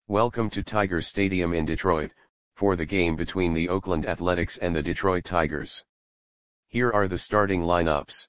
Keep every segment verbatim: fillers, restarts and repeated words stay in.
Welcome to Tiger Stadium in Detroit, for the game between the Oakland Athletics and the Detroit Tigers. Here are the starting lineups.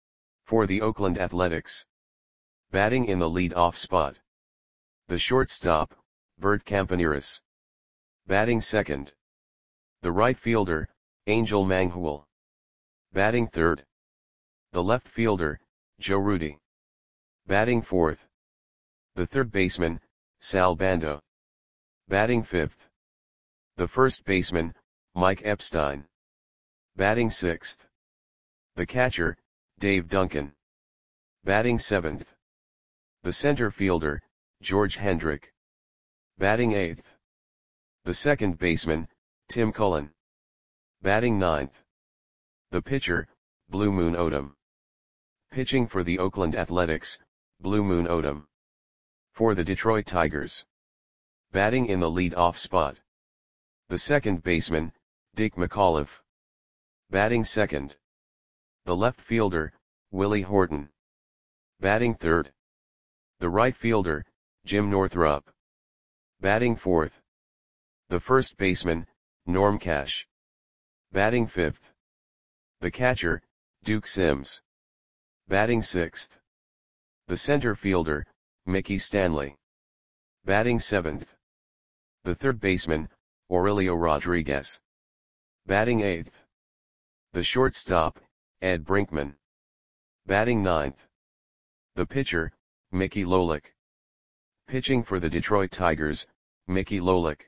For the Oakland Athletics. Batting in the lead-off spot. The shortstop, Bert Campaneris. Batting second. The right fielder, Angel Manghul. Batting third. The left fielder, Joe Rudi. Batting fourth. The third baseman, Sal Bando. Batting fifth. The first baseman, Mike Epstein. Batting sixth. The catcher, Dave Duncan. Batting seventh. The center fielder, George Hendrick. Batting eighth. The second baseman, Tim Cullen. Batting ninth. The pitcher, Blue Moon Odom. Pitching for the Oakland Athletics, Blue Moon Odom. For the Detroit Tigers. Batting in the lead-off spot. The second baseman, Dick McAuliffe. Batting second. The left fielder, Willie Horton. Batting third. The right fielder, Jim Northrup. Batting fourth. The first baseman, Norm Cash. Batting fifth. The catcher, Duke Sims. Batting sixth. The center fielder, Mickey Stanley. Batting seventh. The third baseman, Aurelio Rodriguez. Batting eighth. The shortstop, Ed Brinkman. Batting ninth. The pitcher, Mickey Lolich. Pitching for the Detroit Tigers, Mickey Lolich.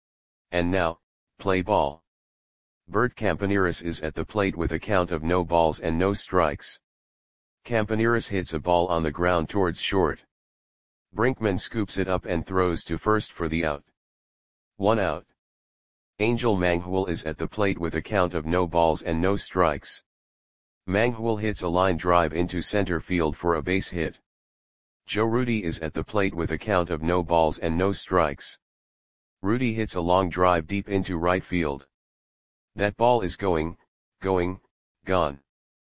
And now, play ball. Bert Campaneris is at the plate with a count of no balls and no strikes. Campaneris hits a ball on the ground towards short. Brinkman scoops it up and throws to first for the out. One out. Angel Manghul is at the plate with a count of no balls and no strikes. Manghul hits a line drive into center field for a base hit. Joe Rudi is at the plate with a count of no balls and no strikes. Rudi hits a long drive deep into right field. That ball is going, going, gone.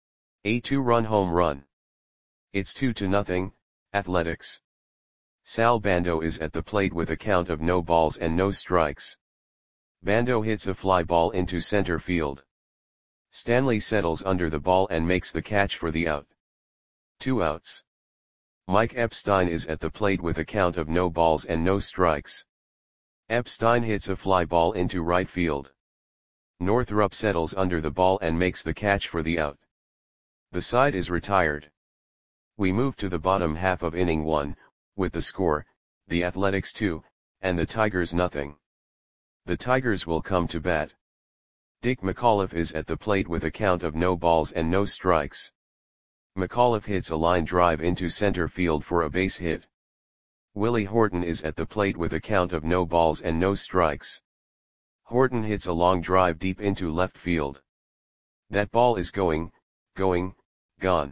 A two-run home run. It's two to nothing, Athletics. Sal Bando is at the plate with a count of no balls and no strikes. Bando hits a fly ball into center field. Stanley settles under the ball and makes the catch for the out. Two outs. Mike Epstein is at the plate with a count of no balls and no strikes. Epstein hits a fly ball into right field. Northrup settles under the ball and makes the catch for the out. The side is retired. We move to the bottom half of inning one, with the score, the Athletics two, and the Tigers nothing. The Tigers will come to bat. Dick McAuliffe is at the plate with a count of no balls and no strikes. McAuliffe hits a line drive into center field for a base hit. Willie Horton is at the plate with a count of no balls and no strikes. Horton hits a long drive deep into left field. That ball is going, going, gone.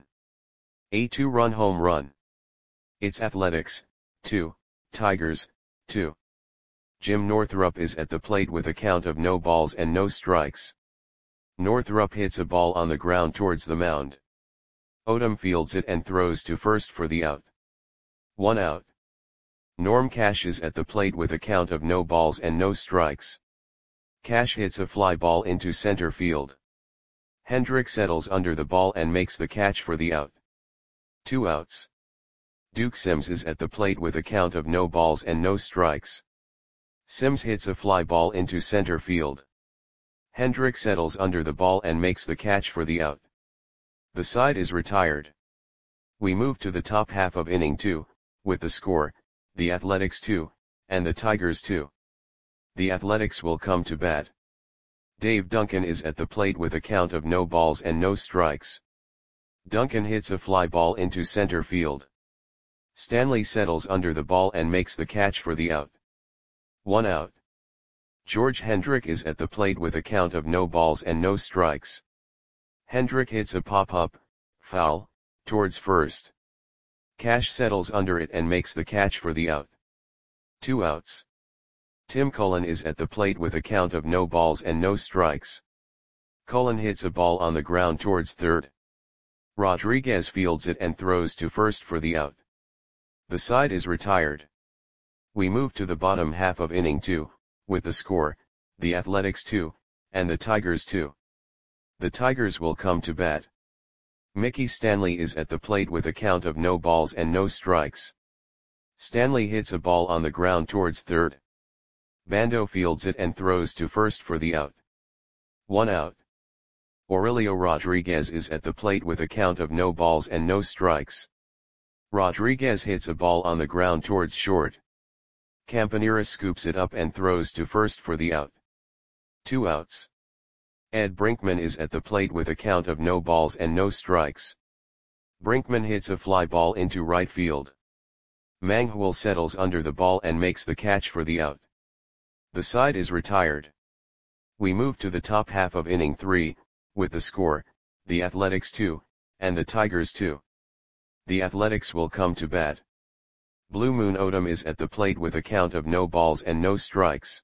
A two-run home run. It's Athletics, two, Tigers, two. Jim Northrup is at the plate with a count of no balls and no strikes. Northrup hits a ball on the ground towards the mound. Odom fields it and throws to first for the out. One out. Norm Cash is at the plate with a count of no balls and no strikes. Cash hits a fly ball into center field. Hendrick settles under the ball and makes the catch for the out. Two outs. Duke Sims is at the plate with a count of no balls and no strikes. Sims hits a fly ball into center field. Hendrick settles under the ball and makes the catch for the out. The side is retired. We move to the top half of inning two, with the score, the Athletics two, and the Tigers two. The Athletics will come to bat. Dave Duncan is at the plate with a count of no balls and no strikes. Duncan hits a fly ball into center field. Stanley settles under the ball and makes the catch for the out. One out. George Hendrick is at the plate with a count of no balls and no strikes. Hendrick hits a pop-up, foul, towards first. Cash settles under it and makes the catch for the out. Two outs. Tim Cullen is at the plate with a count of no balls and no strikes. Cullen hits a ball on the ground towards third. Rodriguez fields it and throws to first for the out. The side is retired. We move to the bottom half of inning two, with the score, the Athletics two, and the Tigers two. The Tigers will come to bat. Mickey Stanley is at the plate with a count of no balls and no strikes. Stanley hits a ball on the ground towards third. Bando fields it and throws to first for the out. One out. Aurelio Rodriguez is at the plate with a count of no balls and no strikes. Rodriguez hits a ball on the ground towards short. Campaneris scoops it up and throws to first for the out. Two outs. Ed Brinkman is at the plate with a count of no balls and no strikes. Brinkman hits a fly ball into right field. Manghul settles under the ball and makes the catch for the out. The side is retired. We move to the top half of inning three, with the score, the Athletics two, and the Tigers two. The Athletics will come to bat. Blue Moon Odom is at the plate with a count of no balls and no strikes.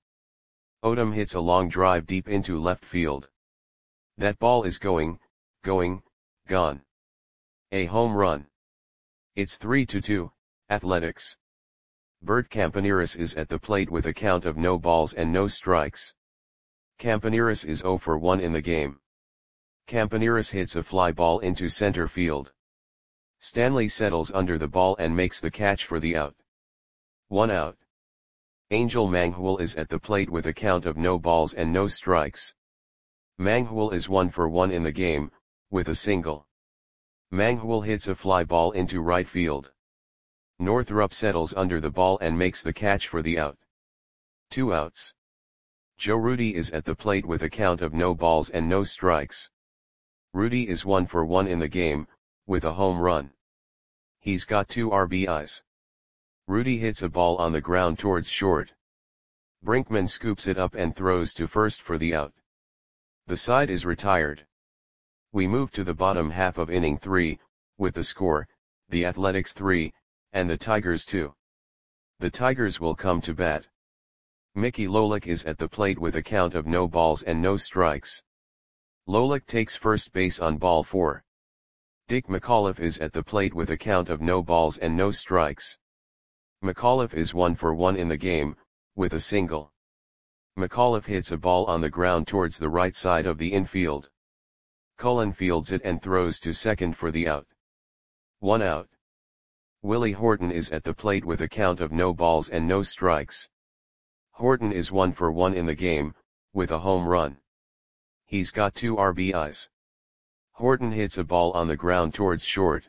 Odom hits a long drive deep into left field. That ball is going, going, gone. A home run. It's three to two, Athletics. Bert Campaneris is at the plate with a count of no balls and no strikes. Campaneris is zero for one in the game. Campaneris hits a fly ball into center field. Stanley settles under the ball and makes the catch for the out. One out. Angel Manghul is at the plate with a count of no balls and no strikes. Manghul is one for one in the game, with a single. Manghul hits a fly ball into right field. Northrup settles under the ball and makes the catch for the out. Two outs. Joe Rudi is at the plate with a count of no balls and no strikes. Rudi is one for one in the game, with a home run. He's got two R B Is. Rudi hits a ball on the ground towards short. Brinkman scoops it up and throws to first for the out. The side is retired. We move to the bottom half of inning three, with the score, the Athletics three, and the Tigers two. The Tigers will come to bat. Mickey Lolich is at the plate with a count of no balls and no strikes. Lolich takes first base on ball four. Dick McAuliffe is at the plate with a count of no balls and no strikes. McAuliffe is one for one in the game, with a single. McAuliffe hits a ball on the ground towards the right side of the infield. Cullen fields it and throws to second for the out. One out. Willie Horton is at the plate with a count of no balls and no strikes. Horton is one for one in the game, with a home run. He's got two R B Is. Horton hits a ball on the ground towards short.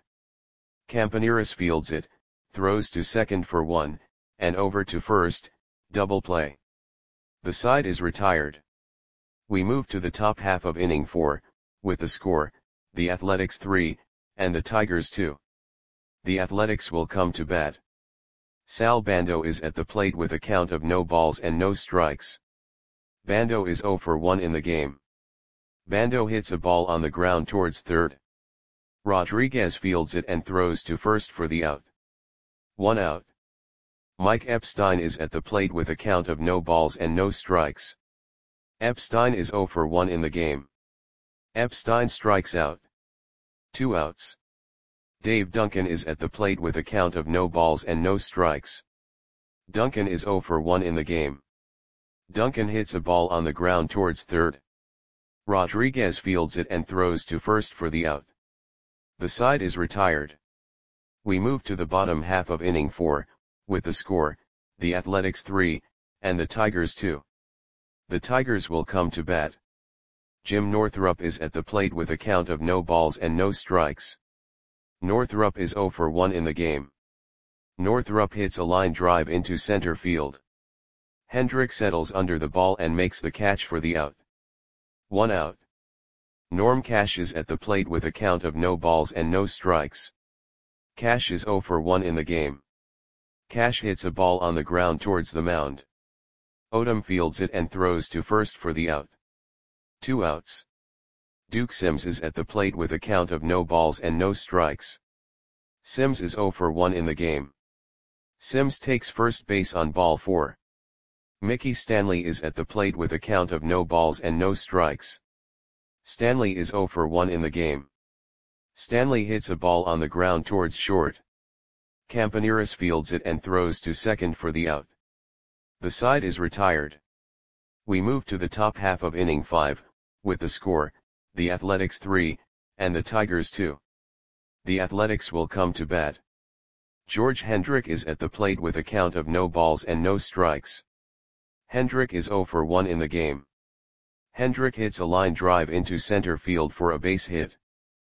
Campaneris fields it, throws to second for one, and over to first, double play. The side is retired. We move to the top half of inning four, with the score, the Athletics three, and the Tigers two. The Athletics will come to bat. Sal Bando is at the plate with a count of no balls and no strikes. Bando is zero for one in the game. Bando hits a ball on the ground towards third. Rodriguez fields it and throws to first for the out. One out. Mike Epstein is at the plate with a count of no balls and no strikes. Epstein is zero for one in the game. Epstein strikes out. Two outs. Dave Duncan is at the plate with a count of no balls and no strikes. Duncan is zero for one in the game. Duncan hits a ball on the ground towards third. Rodriguez fields it and throws to first for the out. The side is retired. We move to the bottom half of inning four, with the score, the Athletics three, and the Tigers two. The Tigers will come to bat. Jim Northrup is at the plate with a count of no balls and no strikes. Northrup is zero for one in the game. Northrup hits a line drive into center field. Hendrick settles under the ball and makes the catch for the out. One out. Norm Cash is at the plate with a count of no balls and no strikes. Cash is zero for one in the game. Cash hits a ball on the ground towards the mound. Odom fields it and throws to first for the out. Two outs. Duke Sims is at the plate with a count of no balls and no strikes. Sims is zero for one in the game. Sims takes first base on ball four. Mickey Stanley is at the plate with a count of no balls and no strikes. Stanley is zero for one in the game. Stanley hits a ball on the ground towards short. Campaneris fields it and throws to second for the out. The side is retired. We move to the top half of inning five, with the score, the Athletics three, and the Tigers two. The Athletics will come to bat. George Hendrick is at the plate with a count of no balls and no strikes. Hendrick is oh for one in the game. Hendrick hits a line drive into center field for a base hit.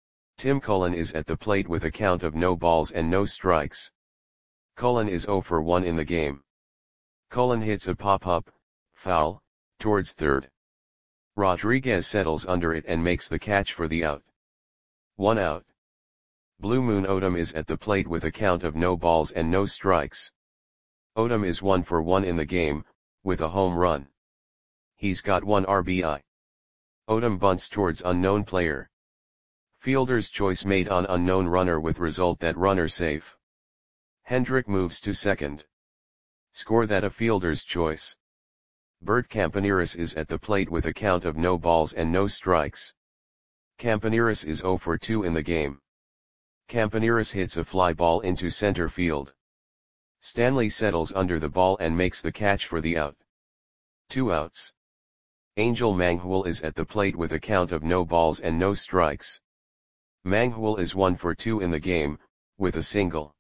Tim Cullen is at the plate with a count of no balls and no strikes. Cullen is oh for one in the game. Cullen hits a pop-up, foul, towards third. Rodriguez settles under it and makes the catch for the out. One out. Blue Moon Odom is at the plate with a count of no balls and no strikes. Odom is one for one in the game, with a home run. He's got one R B I. Odom bunts towards unknown player. Fielder's choice made on unknown runner with result that runner safe. Hendrick moves to second. Score that a fielder's choice. Bert Campaneris is at the plate with a count of no balls and no strikes. Campaneris is oh for two in the game. Campaneris hits a fly ball into center field. Stanley settles under the ball and makes the catch for the out. Two outs. Angel Manghul is at the plate with a count of no balls and no strikes. Manghul is one for two in the game, with a single.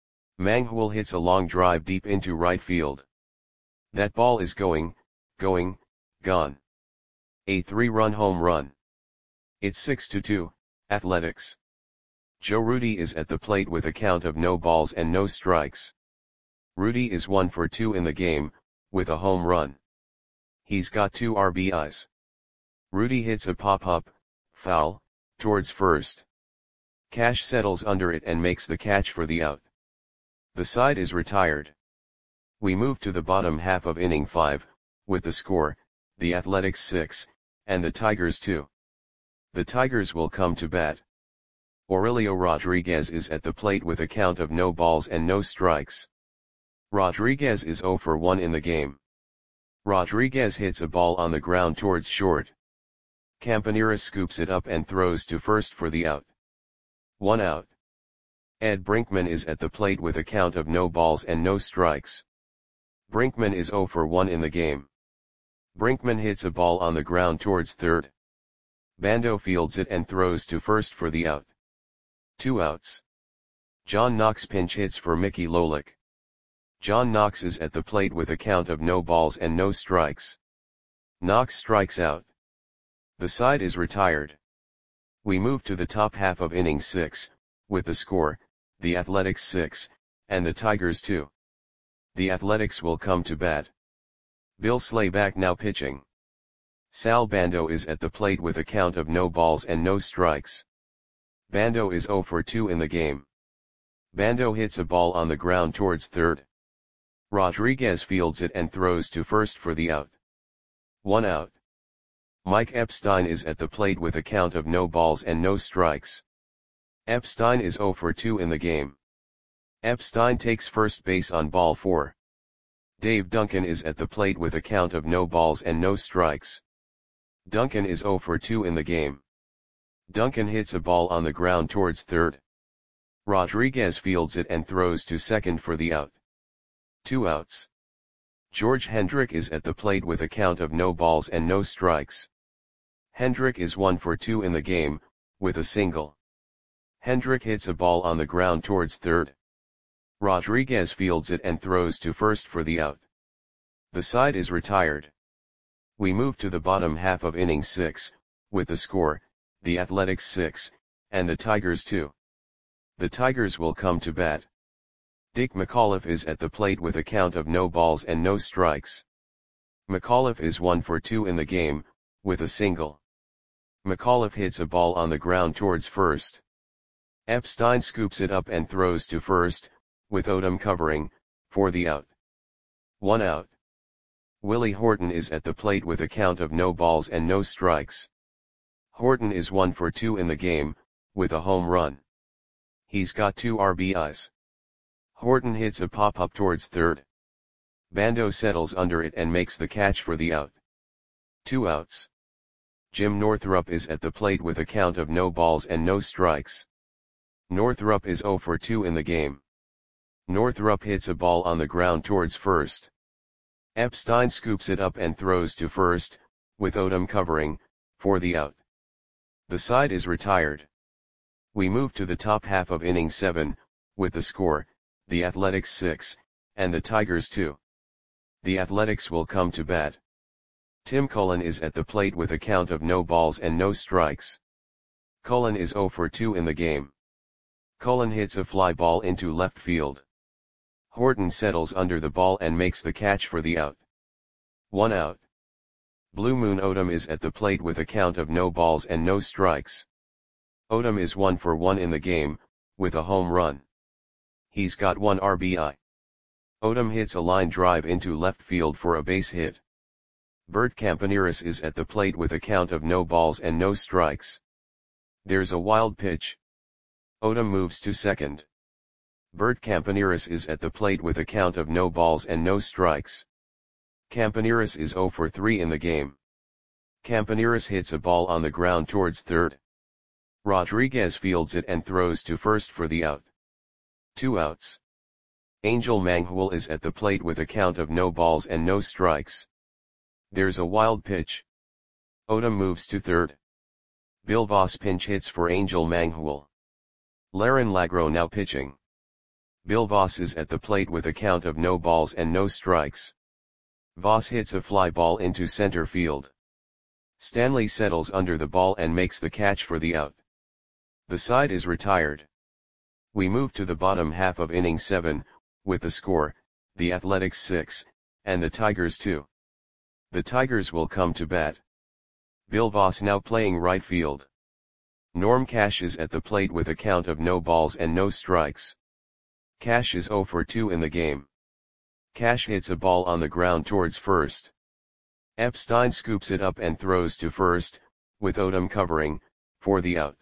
Manghul hits a long drive deep into right field. That ball is going, going, gone. A three-run home run. It's six to two, Athletics. Joe Rudi is at the plate with a count of no balls and no strikes. Rudi is one for two in the game, with a home run. He's got two R B Is. Rudi hits a pop-up, foul, towards first. Cash settles under it and makes the catch for the out. The side is retired. We move to the bottom half of inning five, with the score, the Athletics six, and the Tigers two. The Tigers will come to bat. Aurelio Rodriguez is at the plate with a count of no balls and no strikes. Rodriguez is oh for one in the game. Rodriguez hits a ball on the ground towards short. Campaneris scoops it up and throws to first for the out. One out. Ed Brinkman is at the plate with a count of no balls and no strikes. Brinkman is oh for one in the game. Brinkman hits a ball on the ground towards third. Bando fields it and throws to first for the out. Two outs. John Knox pinch hits for Mickey Lolich. John Knox is at the plate with a count of no balls and no strikes. Knox strikes out. The side is retired. We move to the top half of inning six, with the score, the Athletics six, and the Tigers two. The Athletics will come to bat. Bill Slayback now pitching. Sal Bando is at the plate with a count of no balls and no strikes. Bando is oh for two in the game. Bando hits a ball on the ground towards third. Rodriguez fields it and throws to first for the out. One out. Mike Epstein is at the plate with a count of no balls and no strikes. Epstein is oh for two in the game. Epstein takes first base on ball four. Dave Duncan is at the plate with a count of no balls and no strikes. Duncan is oh for two in the game. Duncan hits a ball on the ground towards third. Rodriguez fields it and throws to second for the out. Two outs. George Hendrick is at the plate with a count of no balls and no strikes. Hendrick is one for two in the game, with a single. Hendrick hits a ball on the ground towards third. Rodriguez fields it and throws to first for the out. The side is retired. We move to the bottom half of inning six, with the score, the Athletics six, and the Tigers two. The Tigers will come to bat. Dick McAuliffe is at the plate with a count of no balls and no strikes. McAuliffe is one for two in the game, with a single. McAuliffe hits a ball on the ground towards first. Epstein scoops it up and throws to first, with Odom covering, for the out. One out. Willie Horton is at the plate with a count of no balls and no strikes. Horton is one for two in the game, with a home run. He's got two R B Is. Horton hits a pop-up towards third. Bando settles under it and makes the catch for the out. Two outs. Jim Northrup is at the plate with a count of no balls and no strikes. Northrup is oh for two in the game. Northrup hits a ball on the ground towards first. Epstein scoops it up and throws to first, with Odom covering, for the out. The side is retired. We move to the top half of inning seven, with the score, the Athletics six, and the Tigers two. The Athletics will come to bat. Tim Cullen is at the plate with a count of no balls and no strikes. Cullen is oh for two in the game. Cullen hits a fly ball into left field. Horton settles under the ball and makes the catch for the out. One out. Blue Moon Odom is at the plate with a count of no balls and no strikes. Odom is one for one in the game, with a home run. He's got one R B I. Odom hits a line drive into left field for a base hit. Bert Campaneris is at the plate with a count of no balls and no strikes. There's a wild pitch. Odom moves to second. Bert Campaneris is at the plate with a count of no balls and no strikes. Campaneris is oh for three in the game. Campaneris hits a ball on the ground towards third. Rodriguez fields it and throws to first for the out. Two outs. Angel Manghul is at the plate with a count of no balls and no strikes. There's a wild pitch. Odom moves to third. Bill Voss pinch hits for Angel Manghul. Laren Lagro now pitching. Bill Voss is at the plate with a count of no balls and no strikes. Voss hits a fly ball into center field. Stanley settles under the ball and makes the catch for the out. The side is retired. We move to the bottom half of inning seven, with the score, the Athletics six, and the Tigers two. The Tigers will come to bat. Bill Voss now playing right field. Norm Cash is at the plate with a count of no balls and no strikes. Cash is oh for two in the game. Cash hits a ball on the ground towards first. Epstein scoops it up and throws to first, with Odom covering, for the out.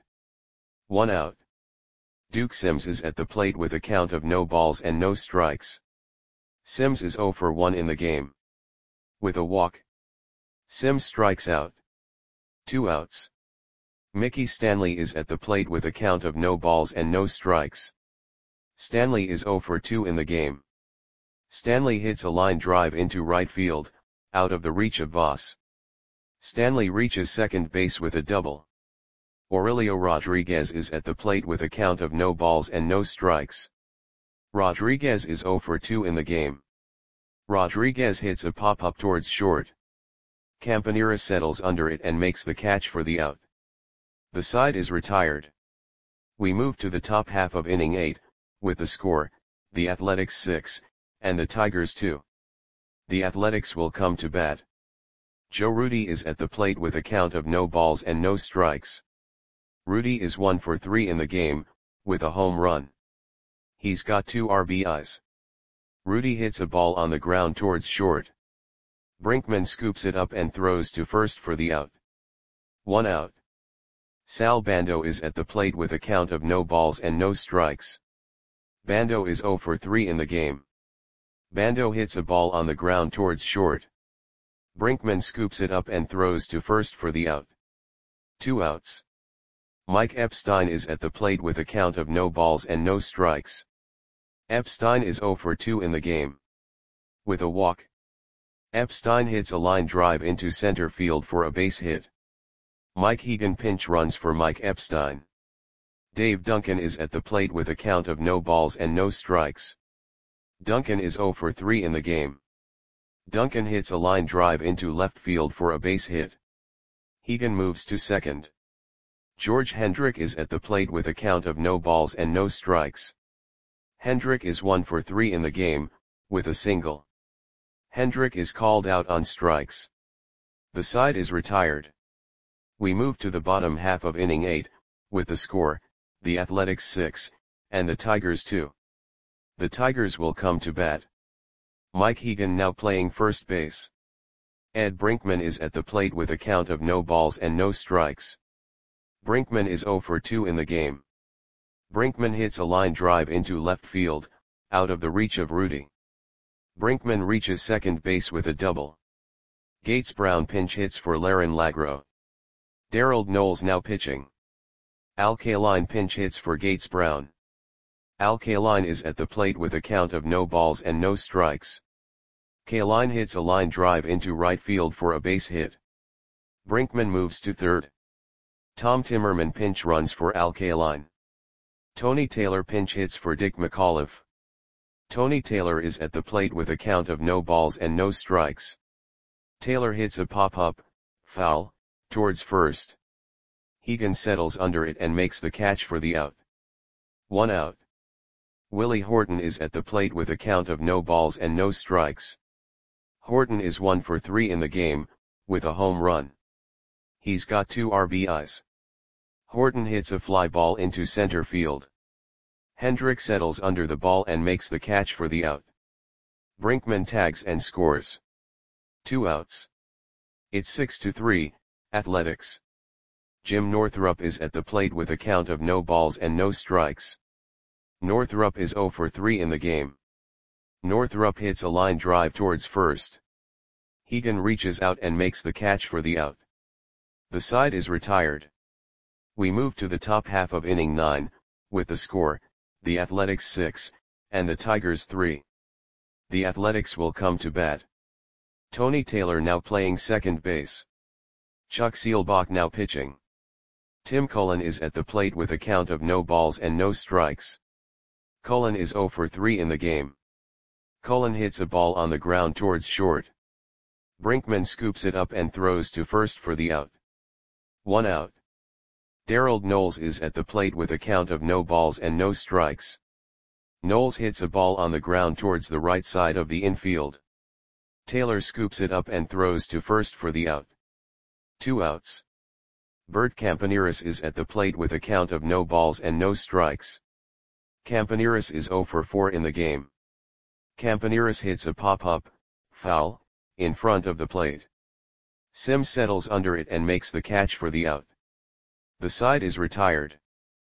One out. Duke Sims is at the plate with a count of no balls and no strikes. Sims is oh for one in the game. With a walk. Sims strikes out. Two outs. Mickey Stanley is at the plate with a count of no balls and no strikes. Stanley is oh for two in the game. Stanley hits a line drive into right field, out of the reach of Voss. Stanley reaches second base with a double. Aurelio Rodriguez is at the plate with a count of no balls and no strikes. Rodriguez is oh for two in the game. Rodriguez hits a pop-up towards short. Campaneris settles under it and makes the catch for the out. The side is retired. We move to the top half of inning eight, with the score, the Athletics six, and the Tigers two. The Athletics will come to bat. Joe Rudi is at the plate with a count of no balls and no strikes. Rudi is one for three in the game, with a home run. He's got two R B Is. Rudi hits a ball on the ground towards short. Brinkman scoops it up and throws to first for the out. One out. Sal Bando is at the plate with a count of no balls and no strikes. Bando is oh for three in the game. Bando hits a ball on the ground towards short. Brinkman scoops it up and throws to first for the out. Two outs. Mike Epstein is at the plate with a count of no balls and no strikes. Epstein is oh for two in the game. With a walk. Epstein hits a line drive into center field for a base hit. Mike Hegan pinch runs for Mike Epstein. Dave Duncan is at the plate with a count of no balls and no strikes. Duncan is oh for three in the game. Duncan hits a line drive into left field for a base hit. Hegan moves to second. George Hendrick is at the plate with a count of no balls and no strikes. Hendrick is one for three in the game, with a single. Hendrick is called out on strikes. The side is retired. We move to the bottom half of inning eight, with the score, the Athletics six, and the Tigers two. The Tigers will come to bat. Mike Hegan now playing first base. Ed Brinkman is at the plate with a count of no balls and no strikes. Brinkman is oh for two in the game. Brinkman hits a line drive into left field, out of the reach of Rudi. Brinkman reaches second base with a double. Gates Brown pinch hits for Laren Lagro. Darrell Knowles now pitching. Al Kaline pinch hits for Gates Brown. Al Kaline is at the plate with a count of no balls and no strikes. Kaline hits a line drive into right field for a base hit. Brinkman moves to third. Tom Timmerman pinch runs for Al Kaline. Tony Taylor pinch hits for Dick McAuliffe. Tony Taylor is at the plate with a count of no balls and no strikes. Taylor hits a pop-up, foul, towards first. Hegan settles under it and makes the catch for the out. One out. Willie Horton is at the plate with a count of no balls and no strikes. Horton is one for three in the game, with a home run. He's got two R B Is. Horton hits a fly ball into center field. Hendrick settles under the ball and makes the catch for the out. Brinkman tags and scores. Two outs. It's six to three, Athletics. Jim Northrup is at the plate with a count of no balls and no strikes. Northrup is zero for three in the game. Northrup hits a line drive towards first. Hegan reaches out and makes the catch for the out. The side is retired. We move to the top half of inning nine, with the score, the Athletics six, and the Tigers three. The Athletics will come to bat. Tony Taylor now playing second base. Chuck Seelbach now pitching. Tim Cullen is at the plate with a count of no balls and no strikes. Cullen is zero for three in the game. Cullen hits a ball on the ground towards short. Brinkman scoops it up and throws to first for the out. One out. Darold Knowles is at the plate with a count of no balls and no strikes. Knowles hits a ball on the ground towards the right side of the infield. Taylor scoops it up and throws to first for the out. Two outs. Bert Campaneris is at the plate with a count of no balls and no strikes. Campaneris is zero for four in the game. Campaneris hits a pop-up, foul, in front of the plate. Sims settles under it and makes the catch for the out. The side is retired.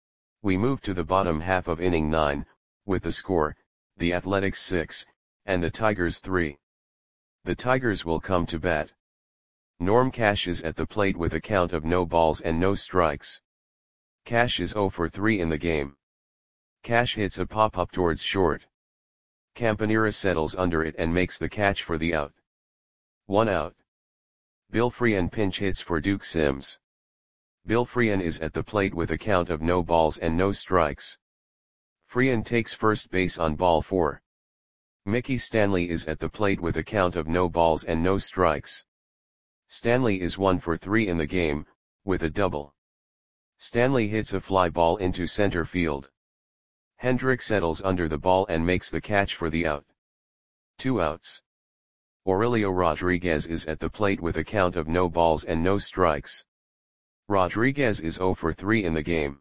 We move to the bottom half of inning nine, with the score, the Athletics six, and the Tigers three. The Tigers will come to bat. Norm Cash is at the plate with a count of no balls and no strikes. Cash is zero for three in the game. Cash hits a pop-up towards short. Campaneris settles under it and makes the catch for the out. One out. Bill Freehan pinch hits for Duke Sims. Bill Freehan is at the plate with a count of no balls and no strikes. Freehan takes first base on ball four. Mickey Stanley is at the plate with a count of no balls and no strikes. Stanley is one for three in the game, with a double. Stanley hits a fly ball into center field. Hendrick settles under the ball and makes the catch for the out. Two outs. Aurelio Rodriguez is at the plate with a count of no balls and no strikes. Rodriguez is zero for three in the game.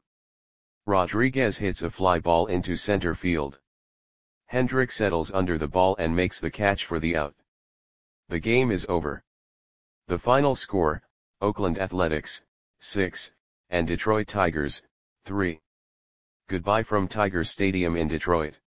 Rodriguez hits a fly ball into center field. Hendrick settles under the ball and makes the catch for the out. The game is over. The final score, Oakland Athletics, six, and Detroit Tigers, three. Goodbye from Tiger Stadium in Detroit.